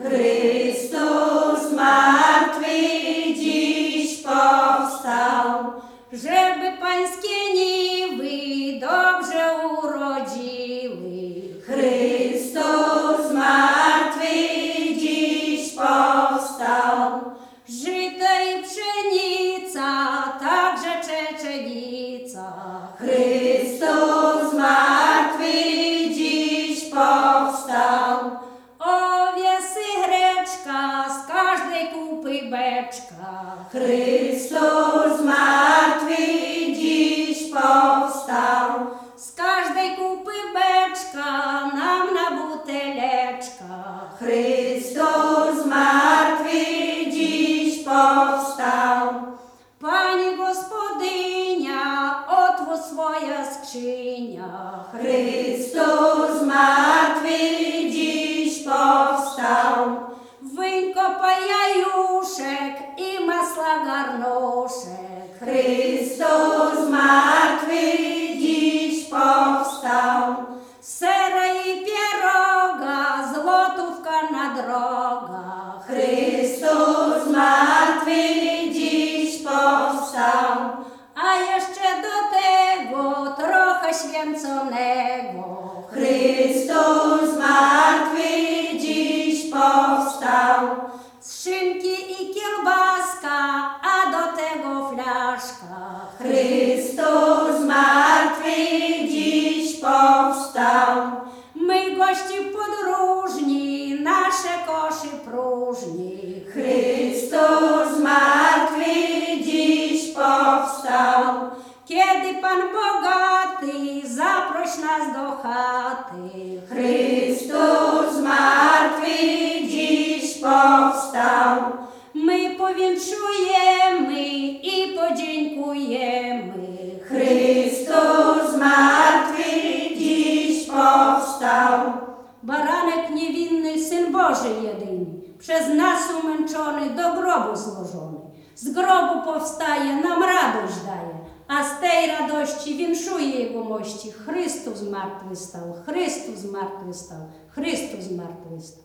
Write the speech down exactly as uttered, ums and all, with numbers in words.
Chrystus martwy dziś powstał, żeby pańskie niwy dobrze urodziły. Chrystus martwy dziś powstał, Żyto i pszenica, także czeczenica. Chrystus martwy dziś powstał, Owiesy greczka, z każdej kupy beczka. Chrystus martwy dziś powstał, Z każdej kupy beczka, nam na buteleczka. Chrystus martwy dziś powstał. Pani gospodynia, otwórz swoja skrzynia. Chrystus martwy dziś powstał, Wyń kopaj jajuszek i masła garnuszek. Chrystus martwy dziś powstał, Sera i pieroga, złotówka na drogach. Chrystus martwy dziś powstał, A jeszcze do tego trochę święconego. Chrystus martwy dziś powstał, Z szynki i kiełbaska, a do tego flaszka. Chrystus martwy dziś powstał, My gości podróżni, nasze koszy próżni. Chrystus martwy dziś powstał, Kiedy Pan bogaty, zaproś nas do chaty. Chrystus martwy dziś powstał, My powinszujemy i podziękujemy. Chrystus martwy dziś powstał, Baranek niewinny, Syn Boży jedyny, przez nas umęczony, do grobu złożony. Z grobu powstaje, nam radość daje, a z tej radości winszuje Jego mości. Chrystus zmartwychwstał, Chrystus zmartwychwstał, Chrystus zmartwychwstał.